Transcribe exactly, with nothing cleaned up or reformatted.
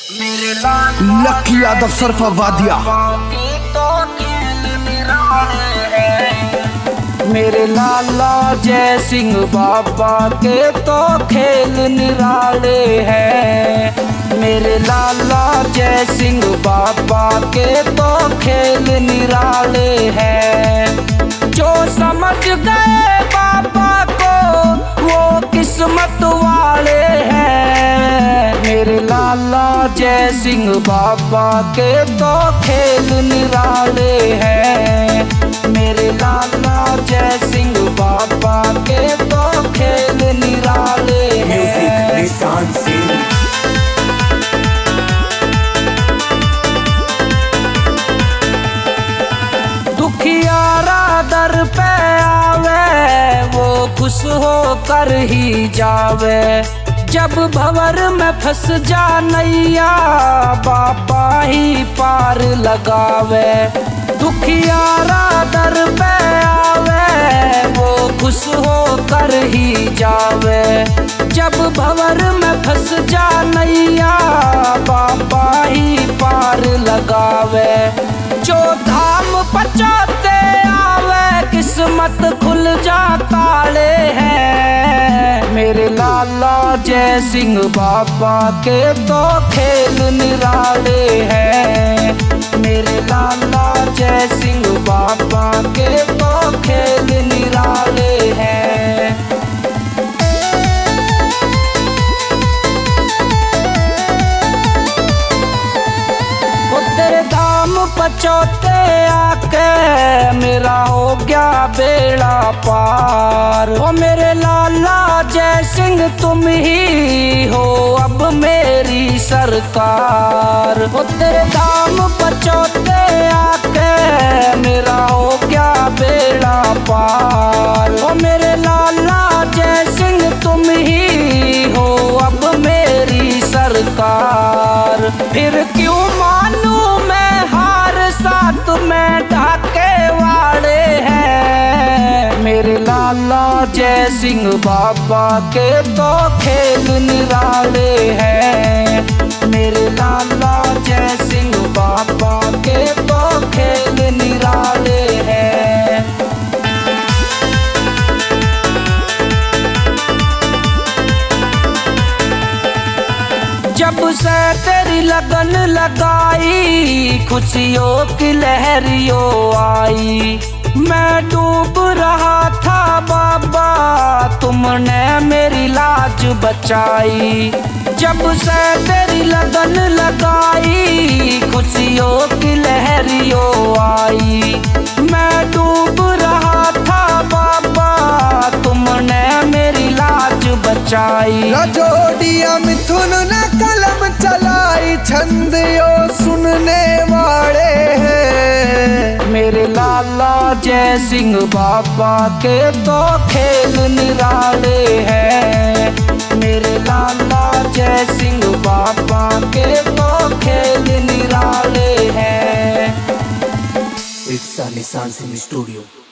Lucky Yadav सरफा वादिया। मेरे लाला जय सिंह बाबा के तो खेल निराले हैं। मेरे लाला जय सिंह बाबा के तो खेल निराले हैं। जो समझ गए बाबा को वो किस्मत वाले हैं। मेरे लाला जय सिंह बाबा के तो खेल निराले हैं। मेरे लाला जय सिंह बाबा के तो खेल निराले हैं। निशान सिंह दुखियारा दर पे आवे वो खुश हो कर ही जावे। जब भंवर में फंस जा नैया बाबा ही पार लगावे। दुखियारा दर पे आवे वो खुश हो कर ही जावे। जब भंवर में फंस जा नैया बाबा ही पार लगावे। जो धाम पचाते आवे किस्मत खुल जा ताले हैं। मेरे लाला जय सिंह बाबा के तो खेल निराले हैं। मेरे लाला जय सिंह बाबा के तो खेल निराले हैं। वो तेरे धाम पचौते आके मेरा हो गया बेड़ा पार। ओ मेरे लाला जय सिंह तुम ही हो अब मेरी सरकार। ओ तेरे धाम पचौते आके मेरा हो गया बेड़ा पार। ओ मेरे लाला जय सिंह तुम ही हो अब मेरी सरकार। फिर क्यों मानू मैं हार साथ में ढाके वाले हैं। मेरे लाला जय सिंह बाबा के तो खेल निराले हैं। मेरे लाला जय सिंह बाबा के तो खेल निराले हैं। जब से तेरी लगन लगाई खुशियों की लहरियों आई। मैं डूब रहा था बाबा तुमने मेरी लाज बचाई। जब से तेरी लगन लगाई खुशियों की लहरियों आई। मैं डूब रहा था बाबा तुमने मेरी लाज बचाई। रजोडिया मिथुन ने कलम चलाई छंद यो सुनने वाले हैं। मेरे लाला जय सिंह बाबा के तो खेल निराले हैं। मेरे लाला जय सिंह बाबा के तो खेल निराले हैं। इट्स निशान सिंह स्टूडियो।